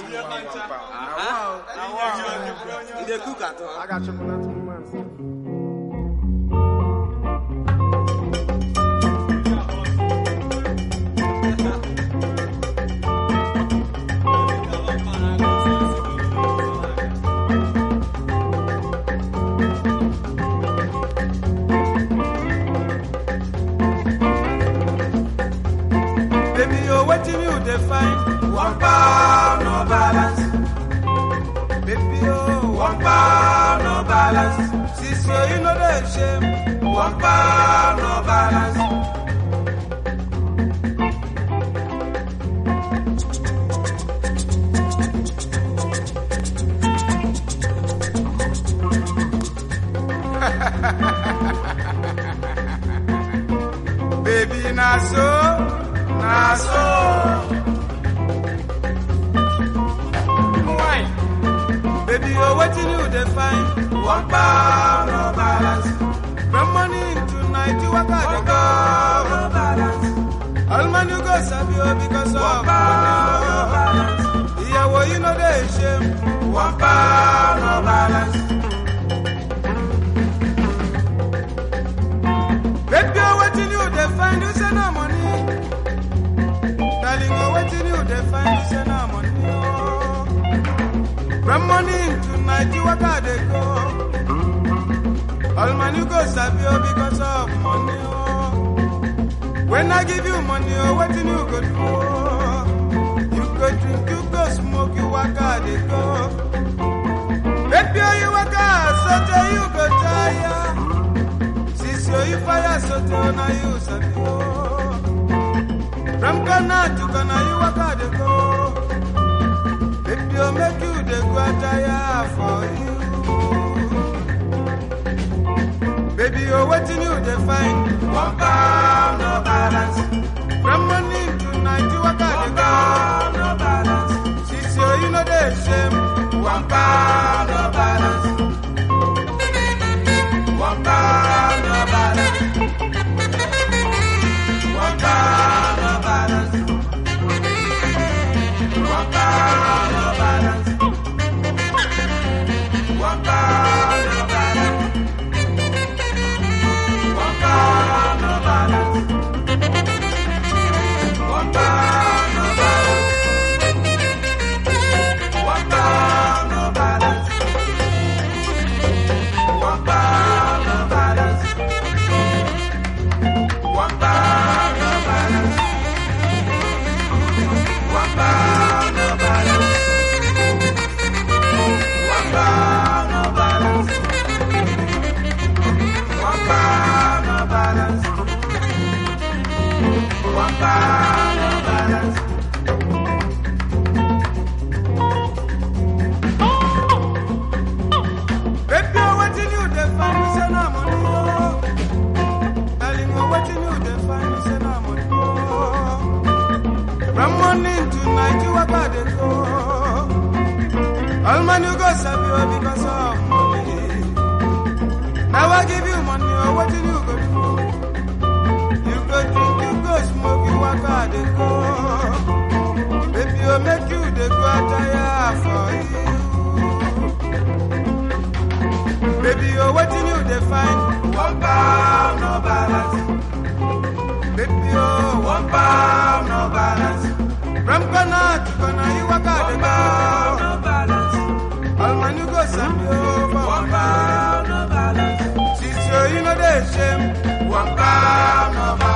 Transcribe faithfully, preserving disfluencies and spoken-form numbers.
You dey cook at all? I got chocolate two months. Baby, you're waiting you to find one pound, no balance. Baby, oh, one pound, no balance. Sister, you know that shame. One pound, no balance. Baby, na so, na so. Why? Baby, you're waiting you to find one pound, no balance. From morning to night, you walk out the go, no balance. All man you go sabi you because of one pound, no balance. Yeah, well, you know the shame. One pound, no balance. Baby, you're waiting you to find you say no money. Darling, you're waiting you to find you say no money. Oh. From morning to night, you walk out the go. All man you go sabi you because of money. Oh. When I give you money, oh, what you go do? Oh. You go drink, you go smoke, you walk out the go. Baby, you walk out, so tell you go tire. Since you fire, so tell now you sabi you. From Ghana to Ghana, you walk out the go. Baby, you make you the go tire for you. Baby, you're waiting you to find one pound, no balance. From morning to night, you walk out the go. No balance. Since you know the shame. One pound, no balance. One pound, no balance. One pound, no balance. One pound, no balance. One pound, no balance. One pound, no balance. One pound, no balance. One pound, no balance. One pound, no balance. One pound, no balance. One pound, no balance. One pound, no balance. One pound, no balance. One pound, no balance. Baby, I'm waiting you to find me, say no money, oh. Darling, I'm waiting you to find me, say no money, oh. From morning to night, you walk out the go. All man you go sabi you because of money. Now I give you money, oh, what did you go do? You go drink, you go smoke, you walk out the go. Baby, you make you the go tire for you. Baby, you're waiting you to find one pound, no balance. Baby, oh, one pound, no balance. From Ghana to Ghana, you walk out the go. No balance. All man you go sabi you for one pound, no balance. Since you know the shame, one pound, no balance.